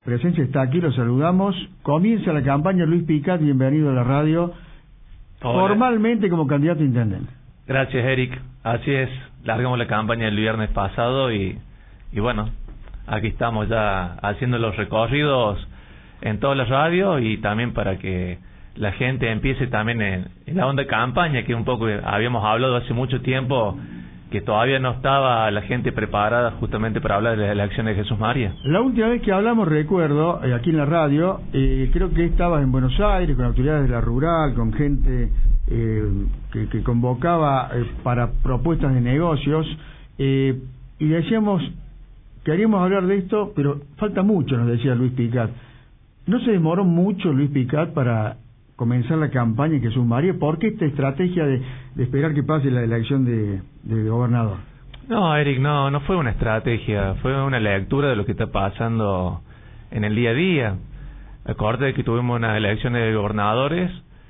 presencia está aquí, lo saludamos. Comienza la campaña Luis Picat, bienvenido a la radio. Hola. Formalmente como candidato a intendente. Gracias, Eric. Así es, largamos la campaña el viernes pasado y bueno, aquí estamos ya haciendo los recorridos en todas las radios y también para que la gente empiece también en la onda de campaña, que un poco habíamos hablado hace mucho tiempo, que todavía no estaba la gente preparada justamente para hablar de las elecciones de Jesús María. La última vez que hablamos, recuerdo, aquí en la radio, creo que estabas en Buenos Aires con autoridades de la rural, con gente que convocaba para propuestas de negocios, y decíamos, queríamos hablar de esto, pero falta mucho, nos decía Luis Picat. ¿No se demoró mucho Luis Picat para comenzar la campaña en Jesús María? ¿Por qué esta estrategia de esperar que pase la elección de gobernador? No, Eric, no fue una estrategia, fue una lectura de lo que está pasando en el día a día. Acordate que tuvimos unas elecciones de gobernadores,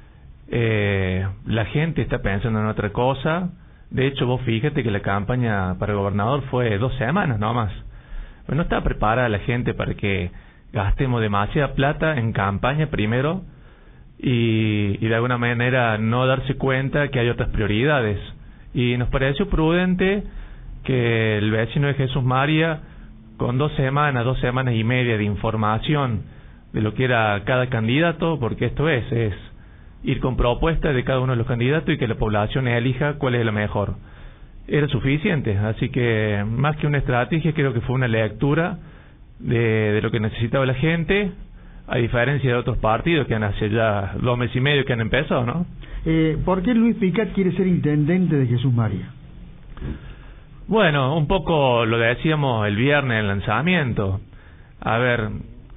la gente está pensando en otra cosa. De hecho, vos fíjate que la campaña para el gobernador fue 2 semanas nomás. Pero no está preparada la gente para que gastemos demasiada plata en campaña primero y de alguna manera no darse cuenta que hay otras prioridades. Y nos pareció prudente que el vecino de Jesús María, con 2 semanas y media de información de lo que era cada candidato, porque esto es ir con propuestas de cada uno de los candidatos y que la población elija cuál es la mejor, era suficiente. Así que más que una estrategia, creo que fue una lectura de lo que necesitaba la gente, a diferencia de otros partidos que han hace ya 2 meses y medio que han empezado, ¿no? ¿Por qué Luis Picat quiere ser intendente de Jesús María? Bueno, un poco lo decíamos el viernes en el lanzamiento. A ver,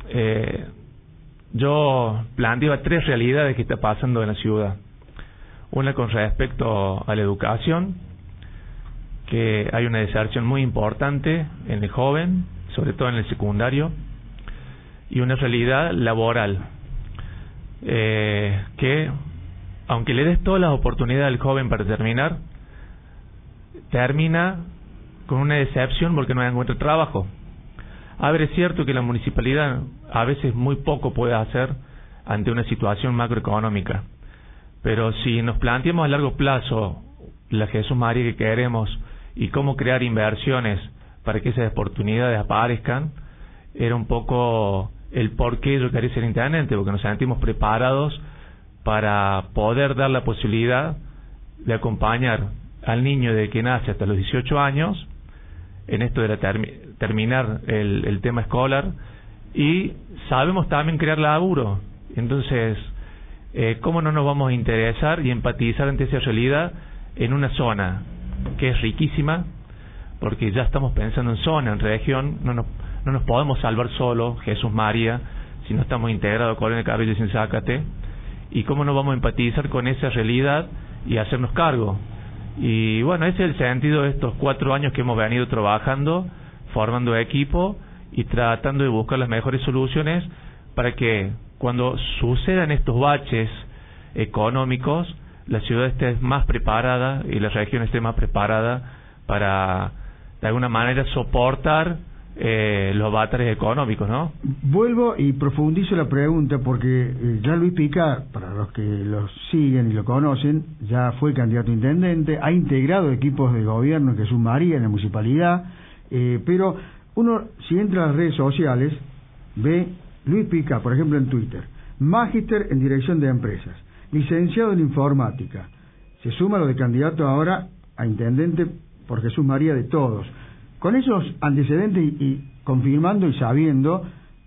yo planteaba 3 realidades que está pasando en la ciudad. Una con respecto a la educación, que hay una deserción muy importante en el joven, sobre todo en el secundario, y una realidad laboral, que aunque le des todas las oportunidades al joven para termina con una decepción porque no encuentra trabajo. A ver, es cierto que la municipalidad a veces muy poco puede hacer ante una situación macroeconómica, pero si nos planteamos a largo plazo la Jesús María que queremos y cómo crear inversiones para que esas oportunidades aparezcan, era un poco el por qué yo quería ser intendente, porque nos sentimos preparados para poder dar la posibilidad de acompañar al niño de que nace hasta los 18 años en esto de terminar el tema escolar, y sabemos también crear laburo. Entonces, ¿cómo no nos vamos a interesar y empatizar ante esa realidad en una zona que es riquísima? Porque ya estamos pensando en zona, en región, no nos podemos salvar solo Jesús María si no estamos integrados con el Cabello sin Zácate. Y cómo no vamos a empatizar con esa realidad y hacernos cargo. Y bueno, ese es el sentido de estos 4 años que hemos venido trabajando, formando equipo y tratando de buscar las mejores soluciones para que cuando sucedan estos baches económicos, la ciudad esté más preparada y la región esté más preparada para de alguna manera soportar los avatares económicos, ¿no? Vuelvo y profundizo la pregunta porque ya Luis Picat, para los que lo siguen y lo conocen, ya fue candidato a intendente, ha integrado equipos de gobierno en Jesús María, en la municipalidad, pero uno, si entra a las redes sociales, ve Luis Picat, por ejemplo en Twitter, magíster en dirección de empresas, licenciado en informática, se suma lo de candidato ahora a intendente por Jesús María de Todos. Con esos antecedentes y confirmando y sabiendo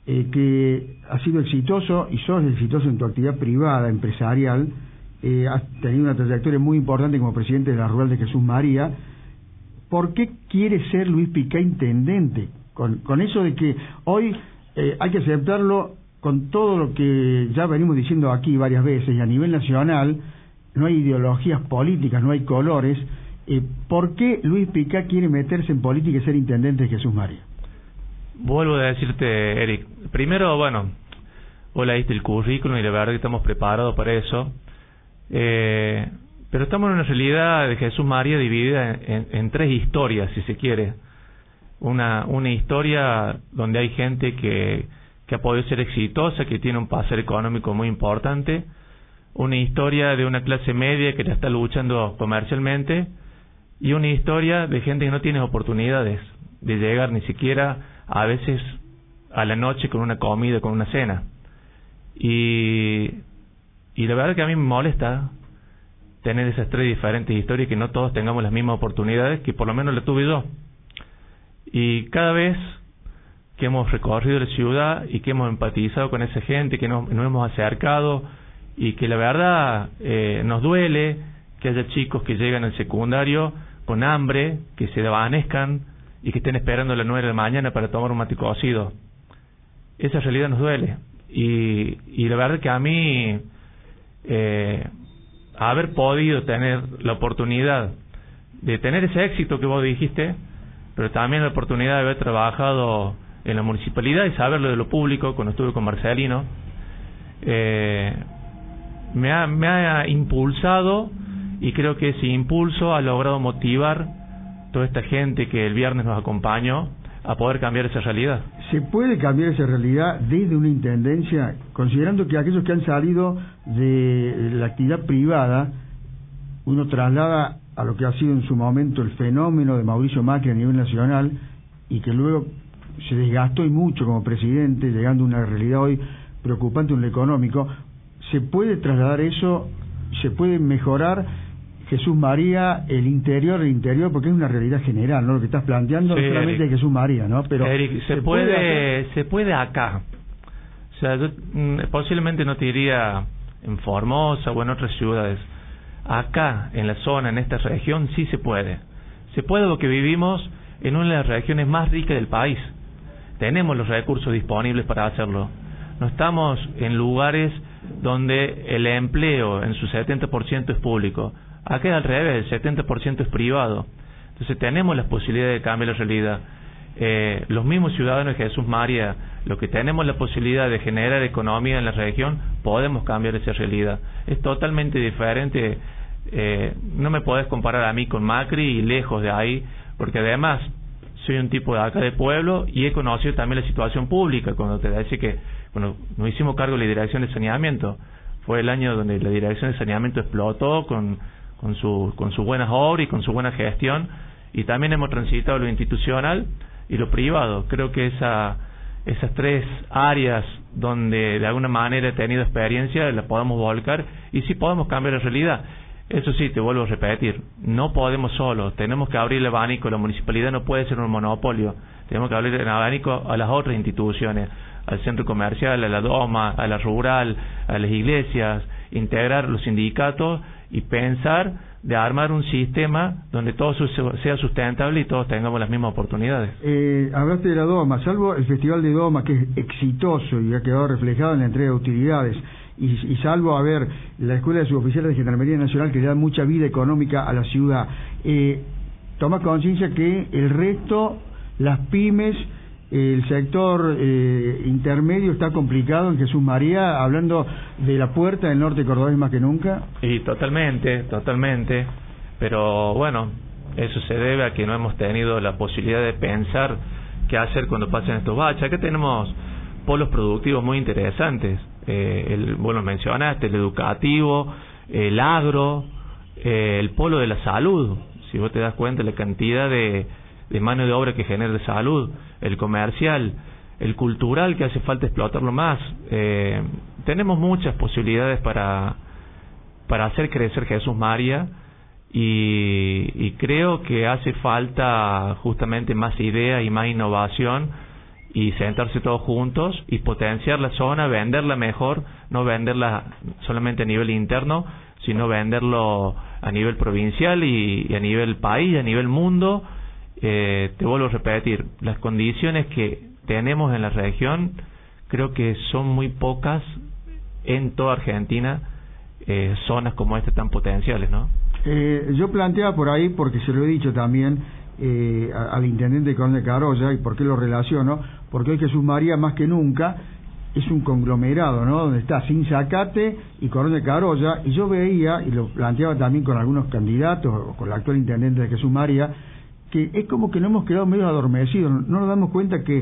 que has sido exitoso y sos exitoso en tu actividad privada, empresarial, has tenido una trayectoria muy importante como presidente de la Rural de Jesús María, ¿por qué quiere ser Luis Picat intendente? Con eso de que hoy hay que aceptarlo con todo lo que ya venimos diciendo aquí varias veces, y a nivel nacional no hay ideologías políticas, no hay colores. ¿Por qué Luis Picat quiere meterse en política y ser intendente de Jesús María? Vuelvo a decirte, Eric, primero, bueno, vos leíste el currículum y la verdad que estamos preparados para eso, pero estamos en una realidad de Jesús María dividida en 3 historias, si se quiere. Una historia donde hay gente que que ha podido ser exitosa, que tiene un pasar económico muy importante, una historia de una clase media que la está luchando comercialmente, y una historia de gente que no tiene oportunidades de llegar ni siquiera a veces a la noche con una comida, con una cena. Y la verdad que a mí me molesta tener esas tres diferentes historias, que no todos tengamos las mismas oportunidades, que por lo menos la tuve yo. Y cada vez que hemos recorrido la ciudad y que hemos empatizado con esa gente, que nos hemos acercado, y que la verdad nos duele que haya chicos que llegan al secundario con hambre, que se desvanezcan y que estén esperando a las 9 de la mañana para tomar un mate cocido. Esa realidad nos duele. Y la verdad que a mí haber podido tener la oportunidad de tener ese éxito que vos dijiste, pero también la oportunidad de haber trabajado en la municipalidad y saberlo de lo público cuando estuve con Marcelino, me ha impulsado, y creo que ese impulso ha logrado motivar toda esta gente que el viernes nos acompañó a poder cambiar esa realidad. ¿Se puede cambiar esa realidad desde una intendencia, considerando que aquellos que han salido de la actividad privada, uno traslada a lo que ha sido en su momento el fenómeno de Mauricio Macri a nivel nacional, y que luego se desgastó y mucho como presidente, llegando a una realidad hoy preocupante en lo económico? ¿Se puede trasladar eso? ¿Se puede mejorar, Jesús María, el interior, porque es una realidad general, ¿no? Lo que estás planteando, sí, no solamente Eric, Jesús María, ¿no? Pero Eric, se puede acá. O sea, yo posiblemente no te diría en Formosa o en otras ciudades. Acá, en la zona, en esta región, sí se puede. Se puede porque vivimos en una de las regiones más ricas del país. Tenemos los recursos disponibles para hacerlo. No estamos en lugares donde el empleo en su 70% es público. Acá es al revés, el 70% es privado. Entonces tenemos la posibilidad de cambiar la realidad. Los mismos ciudadanos de Jesús María, los que tenemos la posibilidad de generar economía en la región, podemos cambiar esa realidad. Es totalmente diferente. No me podés comparar a mí con Macri y lejos de ahí, porque además soy un tipo de acá de pueblo y he conocido también la situación pública. Cuando te decía que nos hicimos cargo de la dirección de saneamiento, fue el año donde la dirección de saneamiento explotó con sus buenas obras y con su buena gestión, y también hemos transitado lo institucional y lo privado. Creo que esas tres áreas donde de alguna manera he tenido experiencia las podemos volcar y sí podemos cambiar la realidad. Eso sí, te vuelvo a repetir, no podemos solos, tenemos que abrir el abanico. La municipalidad no puede ser un monopolio, tenemos que abrir el abanico a las otras instituciones, al centro comercial, a la doma, a la rural, a las iglesias, integrar los sindicatos y pensar de armar un sistema donde todo sea sustentable y todos tengamos las mismas oportunidades. Hablaste de la doma, salvo el Festival de Doma, que es exitoso y ha quedado reflejado en la entrega de utilidades, y salvo, a ver, la Escuela de Suboficiales de Gendarmería Nacional, que le da mucha vida económica a la ciudad, toma conciencia que el resto, las pymes, el sector intermedio está complicado en Jesús María, hablando de la puerta del norte cordobés más que nunca. Y totalmente, pero bueno, eso se debe a que no hemos tenido la posibilidad de pensar qué hacer cuando pasen estos baches. Acá tenemos polos productivos muy interesantes, vos lo mencionaste, el educativo, el agro, el polo de la salud. Si vos te das cuenta la cantidad de mano de obra que genera de salud, el comercial, el cultural, que hace falta explotarlo más. Tenemos muchas posibilidades para hacer crecer Jesús María, y creo que hace falta justamente más idea y más innovación, y sentarse todos juntos y potenciar la zona, venderla mejor, no venderla solamente a nivel interno, sino venderlo a nivel provincial y a nivel país, a nivel mundo. Te vuelvo a repetir, las condiciones que tenemos en la región creo que son muy pocas en toda Argentina, zonas como esta tan potenciales, ¿no? Yo planteaba por ahí, porque se lo he dicho también al intendente Coronel Carolla, y por qué lo relaciono, porque hoy Jesús María más que nunca es un conglomerado, ¿no? Donde está Sinzacate y Coronel Carolla, y yo veía, y lo planteaba también con algunos candidatos, o con el actual intendente de Jesús María, que es como que no hemos quedado medio adormecidos, no nos damos cuenta que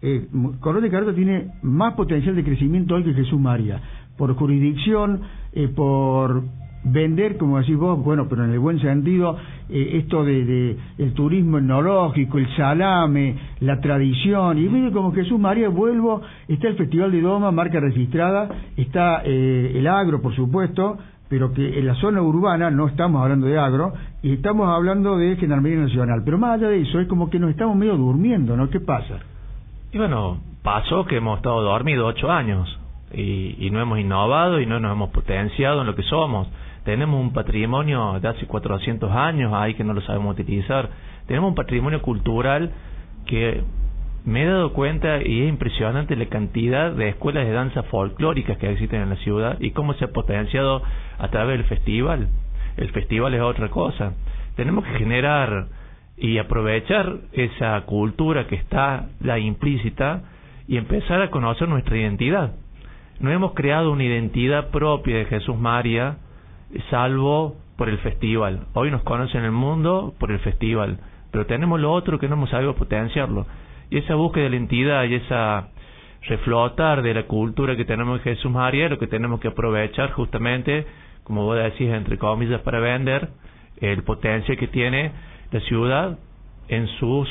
Coronel Carota tiene más potencial de crecimiento hoy que Jesús María, por jurisdicción, por vender, como decís vos, bueno, pero en el buen sentido, esto de el turismo etnológico, el salame, la tradición, y medio como Jesús María, vuelvo, está el Festival de Doma, marca registrada, está el agro, por supuesto, pero que en la zona urbana no estamos hablando de agro, y estamos hablando de Gendarmería Nacional, pero más allá de eso, es como que nos estamos medio durmiendo, ¿no? ¿Qué pasa? Y bueno, pasó que hemos estado dormidos 8 años, y no hemos innovado y no nos hemos potenciado en lo que somos. Tenemos un patrimonio de hace 400 años ahí que no lo sabemos utilizar. Tenemos un patrimonio cultural que me he dado cuenta y es impresionante la cantidad de escuelas de danza folclóricas que existen en la ciudad y cómo se ha potenciado a través del festival. El festival es otra cosa. Tenemos que generar y aprovechar esa cultura que está ya implícita y empezar a conocer nuestra identidad. No hemos creado una identidad propia de Jesús María, salvo por el festival. Hoy nos conocen el mundo por el festival, pero tenemos lo otro que no hemos sabido potenciarlo. Y esa búsqueda de la identidad y esa reflotar de la cultura que tenemos en Jesús María, lo que tenemos que aprovechar justamente, como vos decís, entre comillas, para vender el potencial que tiene la ciudad en sus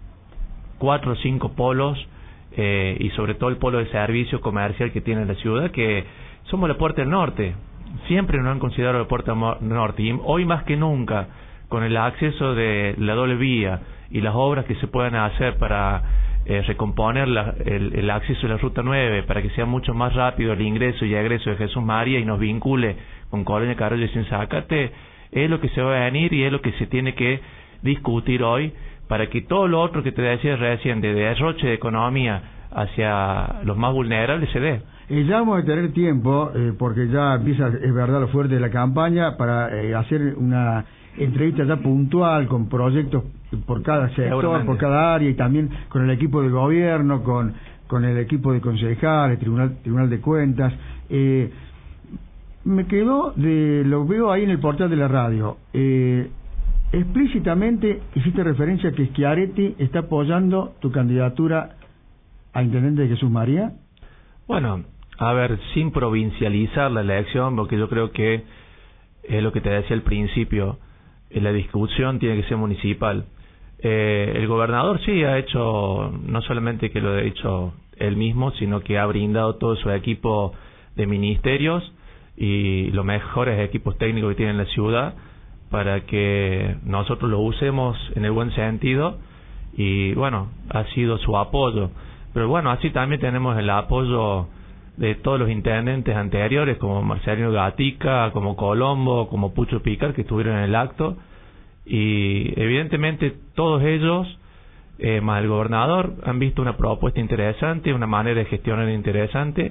4 o 5 polos, y sobre todo el polo de servicio comercial que tiene la ciudad, que somos la puerta del norte. Siempre nos han considerado la puerta norte, y hoy más que nunca, con el acceso de la doble vía y las obras que se puedan hacer para recomponer el acceso a la Ruta 9, para que sea mucho más rápido el ingreso y egreso de Jesús María y nos vincule con Colonia Carollo y Sinzacate, es lo que se va a venir y es lo que se tiene que discutir hoy, para que todo lo otro que te decía recién, de derroche de economía hacia los más vulnerables, se dé. Ya vamos a tener tiempo, porque ya empieza, es verdad, lo fuerte de la campaña, para hacer una entrevista ya puntual con proyectos por cada sector, por cada área, y también con el equipo de gobierno, con el equipo de concejales, Tribunal de Cuentas. Me quedó, lo veo ahí en el portal de la radio, explícitamente hiciste referencia a que Schiaretti está apoyando tu candidatura a intendente de Jesús María. Bueno, a ver, sin provincializar la elección, porque yo creo que es lo que te decía al principio, la discusión tiene que ser municipal. El gobernador sí ha hecho, no solamente que lo ha hecho él mismo, sino que ha brindado todo su equipo de ministerios y los mejores equipos técnicos que tiene la ciudad para que nosotros lo usemos en el buen sentido, y bueno, ha sido su apoyo. Pero bueno, así también tenemos el apoyo de todos los intendentes anteriores, como Marcelino Gatica, como Colombo, como Pucho Picar, que estuvieron en el acto, y evidentemente todos ellos, más el gobernador, han visto una propuesta interesante, una manera de gestionar interesante,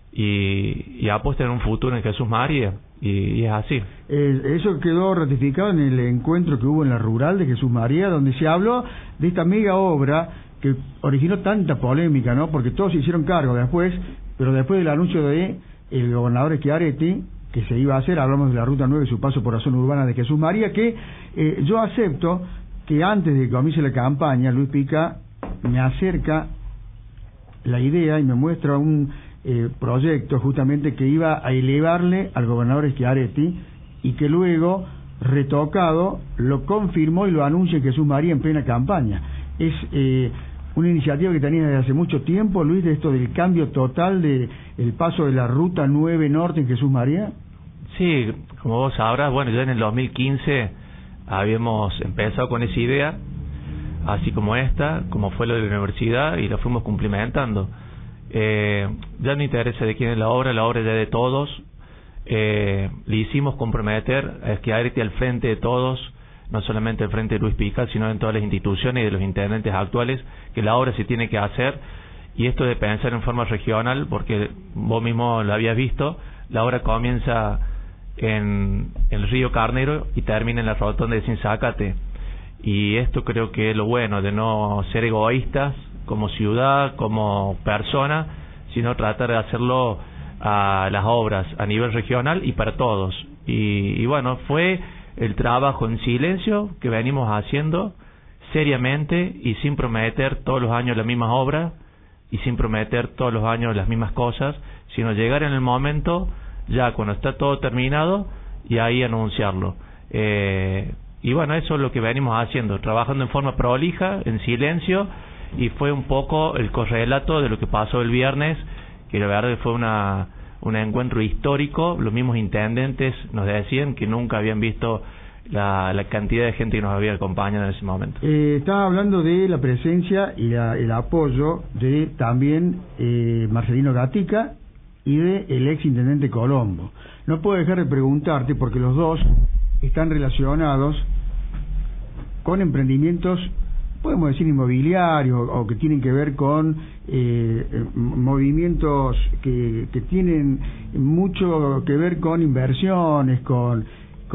y apuestan en un futuro en Jesús María, y es así. Eso quedó ratificado en el encuentro que hubo en la rural de Jesús María, donde se habló de esta mega obra que originó tanta polémica, ¿no? Porque todos se hicieron cargo después, pero después del anuncio de el gobernador Schiaretti, que se iba a hacer, hablamos de la Ruta 9 y su paso por la zona urbana de Jesús María, que yo acepto que antes de que comience la campaña, Luis Pica me acerca la idea y me muestra un proyecto justamente que iba a elevarle al gobernador Schiaretti, y que luego, retocado, lo confirmó y lo anuncia en Jesús María en plena campaña. Es una iniciativa que tenía desde hace mucho tiempo, Luis, de esto del cambio total de el paso de la Ruta 9 Norte en Jesús María. Sí, como vos sabrás, bueno, ya en el 2015 habíamos empezado con esa idea, así como esta, como fue lo de la universidad, y la fuimos cumplimentando. Ya no interesa de quién es la obra ya es de todos. Le hicimos comprometer a Schiaretti al frente de todos, no solamente al frente de Luis Pica, sino en todas las instituciones y de los intendentes actuales, que la obra se tiene que hacer, y esto de pensar en forma regional, porque vos mismo lo habías visto, la obra comienza en el río Carnero y termina en la rotonda de Sinzacate, y esto creo que es lo bueno, de no ser egoístas como ciudad, como persona, sino tratar de hacerlo a las obras a nivel regional y para todos. Y bueno, fue el trabajo en silencio que venimos haciendo seriamente y sin prometer todos los años las mismas obras, y sin prometer todos los años las mismas cosas, sino llegar en el momento, ya cuando está todo terminado, y ahí anunciarlo. Y bueno, eso es lo que venimos haciendo, trabajando en forma prolija, en silencio, y fue un poco el correlato de lo que pasó el viernes, que la verdad fue un encuentro histórico. Los mismos intendentes nos decían que nunca habían visto la cantidad de gente que nos había acompañado en ese momento. Estaba hablando de la presencia y el apoyo de también Marcelino Gatica y de el ex intendente Colombo. No puedo dejar de preguntarte, porque los dos están relacionados con emprendimientos, podemos decir inmobiliarios, o que tienen que ver con movimientos que tienen mucho que ver con inversiones, con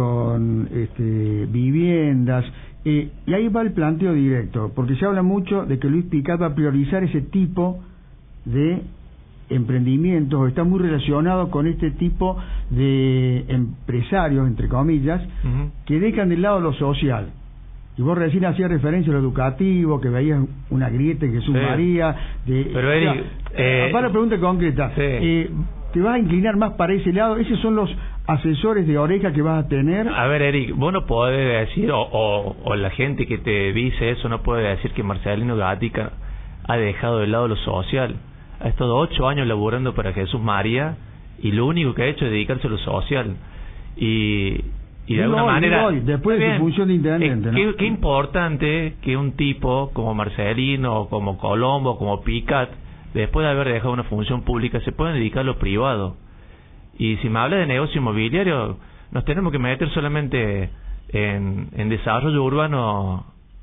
viviendas, y ahí va el planteo directo, porque se habla mucho de que Luis Picat va a priorizar ese tipo de emprendimientos, o está muy relacionado con este tipo de empresarios, entre comillas, que dejan de lado lo social. Y vos recién hacías referencia a lo educativo, que veías una grieta en Jesús María. Pero Eric, para la pregunta concreta, ¿te vas a inclinar más para ese lado? ¿Esos son los asesores de oreja que vas a tener? A ver, Eric, vos no podés decir, o la gente que te dice eso no puede decir que Marcelino Gatica ha dejado de lado lo social. Ha estado 8 años laburando para Jesús María, y lo único que ha hecho es dedicarse a lo social. Y de alguna manera, después de su función de intendente, ¿no? Qué importante que un tipo como Marcelino, como Colombo, como Picat, después de haber dejado una función pública, se pueden dedicar a lo privado. Y si me habla de negocio inmobiliario, nos tenemos que meter solamente en desarrollo urbano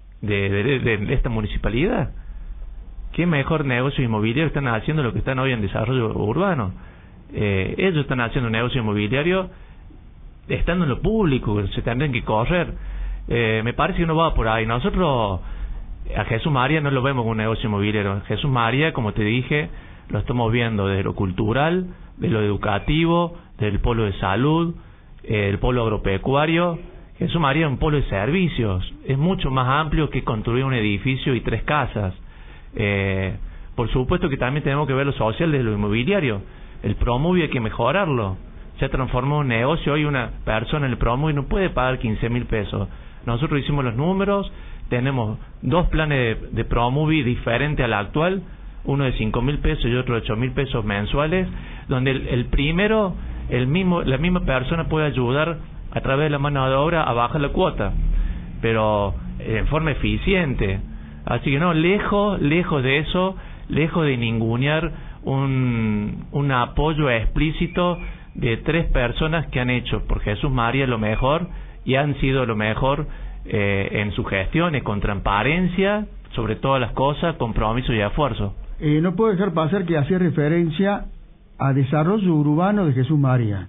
de esta municipalidad. ¿Qué mejor negocio inmobiliario están haciendo lo que están hoy en desarrollo urbano? Ellos están haciendo negocio inmobiliario estando en lo público, se tendrán que correr. Me parece que no va por ahí. Nosotros a Jesús María no lo vemos como un negocio inmobiliario. Jesús María, como te dije, lo estamos viendo desde lo cultural, de lo educativo, del polo de salud, el polo agropecuario. Jesús María es un polo de servicios, es mucho más amplio que construir un edificio y 3 casas. Por supuesto que también tenemos que ver lo social de lo inmobiliario. El Promovi hay que mejorarlo. Se ha transformado en un negocio. Hoy una persona en el Promovi no puede pagar 15.000 pesos. Nosotros hicimos los números, tenemos 2 planes de Promovi diferentes al actual, uno de 5.000 pesos y otro de 8.000 pesos mensuales, donde el primero, la misma persona puede ayudar a través de la mano de obra a bajar la cuota, pero en forma eficiente. Así que no, lejos de eso, lejos de ningunear un apoyo explícito de 3 personas que han hecho por Jesús María lo mejor, y han sido lo mejor en sus gestiones, con transparencia sobre todas las cosas, compromiso y esfuerzo. No puedo dejar pasar que hacía referencia a desarrollo urbano de Jesús María,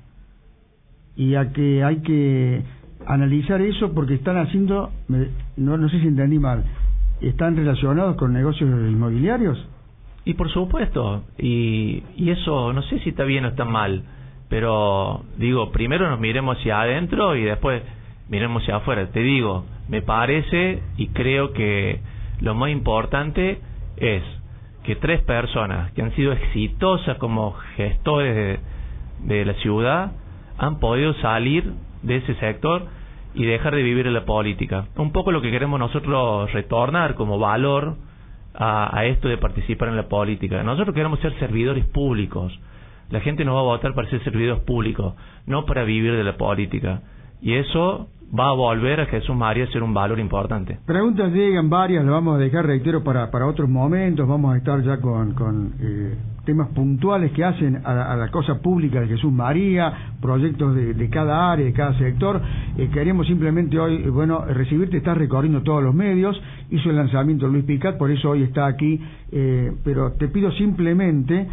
y a que hay que analizar eso porque están haciendo, no sé si entendí mal, ¿están relacionados con negocios inmobiliarios? Y por supuesto, y eso no sé si está bien o está mal, pero digo, primero nos miremos hacia adentro y después miremos hacia afuera. Te digo, me parece y creo que lo más importante es que 3 personas que han sido exitosas como gestores de la ciudad han podido salir de ese sector y dejar de vivir en la política. Un poco lo que queremos nosotros retornar como valor a esto de participar en la política. Nosotros queremos ser servidores públicos. La gente nos va a votar para ser servidores públicos, no para vivir de la política. Y eso va a volver a Jesús María a ser un valor importante. Preguntas llegan varias, las vamos a dejar, reitero, para otros momentos. Vamos a estar ya con temas puntuales que hacen a la cosa pública de Jesús María, proyectos de cada área, de cada sector. Queremos simplemente hoy, recibirte. Estás recorriendo todos los medios, hizo el lanzamiento Luis Picat, por eso hoy está aquí, pero te pido simplemente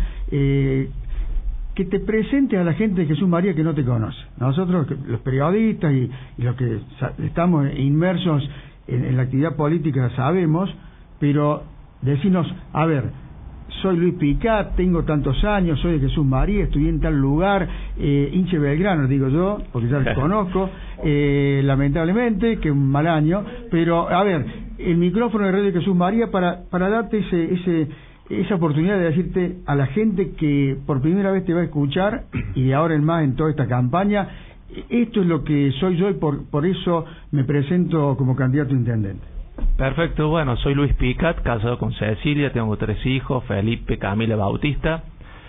que te presentes a la gente de Jesús María que no te conoce. Nosotros, los periodistas y los que estamos inmersos en la actividad política, sabemos, pero decinos, a ver, soy Luis Picat, tengo tantos años, soy de Jesús María, estudié en tal lugar, hinche Belgrano, digo yo, porque ya los conozco, lamentablemente, que un mal año, pero, a ver, el micrófono de Radio Jesús María para darte ese esa oportunidad de decirte a la gente que por primera vez te va a escuchar y de ahora en más en toda esta campaña, esto es lo que soy yo y por eso me presento como candidato a intendente. Perfecto, bueno, soy Luis Picat, casado con Cecilia, tengo 3 hijos, Felipe, Camila, Bautista.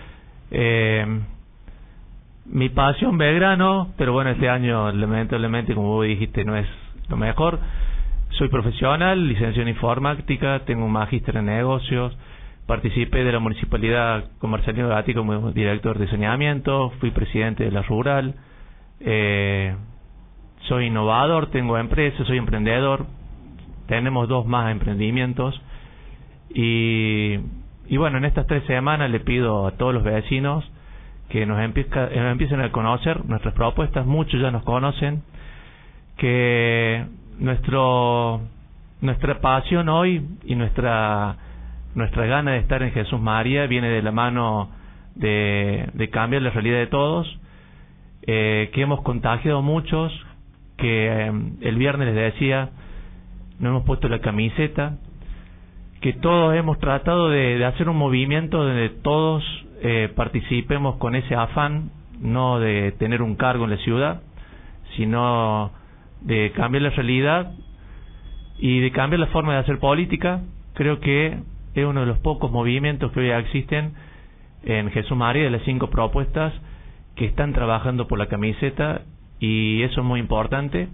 Mi pasión Belgrano, pero bueno, este año lamentablemente, como vos dijiste, no es lo mejor. Soy profesional, licenciado en informática, tengo un magíster en negocios, participé de la municipalidad con Marcelino Gatti como director de saneamiento, fui presidente de la rural, soy innovador, tengo empresas, soy emprendedor, tenemos 2 más emprendimientos y bueno, en estas 3 semanas le pido a todos los vecinos que nos empiecen a conocer nuestras propuestas. Muchos ya nos conocen, que nuestra pasión hoy y nuestra gana de estar en Jesús María viene de la mano de cambiar la realidad de todos, que hemos contagiado muchos, que el viernes les decía, no hemos puesto la camiseta, que todos hemos tratado de hacer un movimiento donde todos participemos con ese afán, no de tener un cargo en la ciudad, sino de cambiar la realidad y de cambiar la forma de hacer política. Creo que es uno de los pocos movimientos que hoy existen en Jesús María, de las 5 propuestas que están trabajando por la camiseta, y eso es muy importante.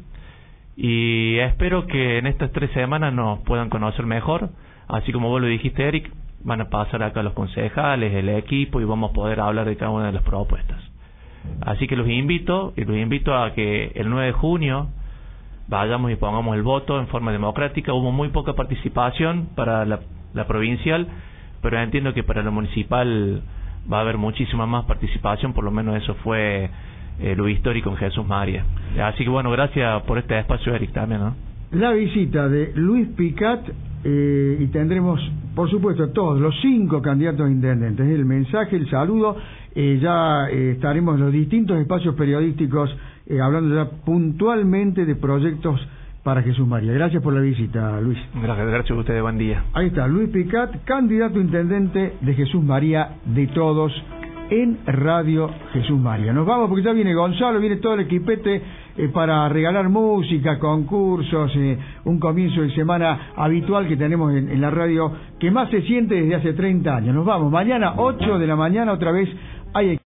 Y espero que en estas 3 semanas nos puedan conocer mejor, así como vos lo dijiste, Eric. Van a pasar acá los concejales, el equipo, y vamos a poder hablar de cada una de las propuestas. Así que los invito a que el 9 de junio vayamos y pongamos el voto en forma democrática. Hubo muy poca participación para la provincial, pero entiendo que para la municipal va a haber muchísima más participación, por lo menos eso fue lo histórico en Jesús María. Así que bueno, gracias por este espacio, Eric, también, ¿no? La visita de Luis Picat, y tendremos, por supuesto, todos los 5 candidatos a intendentes. El mensaje, el saludo, ya estaremos en los distintos espacios periodísticos hablando ya puntualmente de proyectos para Jesús María. Gracias por la visita, Luis. Gracias a ustedes, buen día. Ahí está, Luis Picat, candidato a intendente de Jesús María de todos en Radio Jesús María. Nos vamos porque ya viene Gonzalo, viene todo el equipete para regalar música, concursos, un comienzo de semana habitual que tenemos en la radio, que más se siente desde hace 30 años. Nos vamos, mañana 8 de la mañana otra vez hay